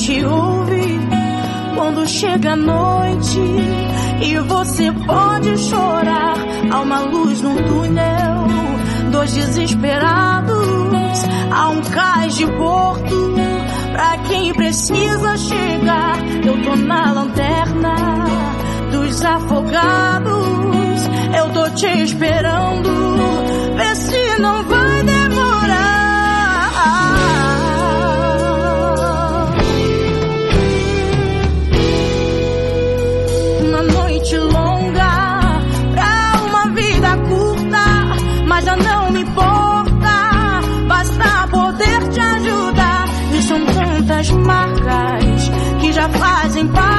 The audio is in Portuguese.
te ouvir quando chega a noite e você pode chorar. Há uma luz no túnel, dois desesperados, há um cais de porto pra quem precisa chegar. Eu tô na lanterna dos afogados, eu tô te esperando, vê se não vai demorar. Uma noite longa pra uma vida curta, mas já não me importa, basta poder te ajudar. E são tantas marcas que já fazem parte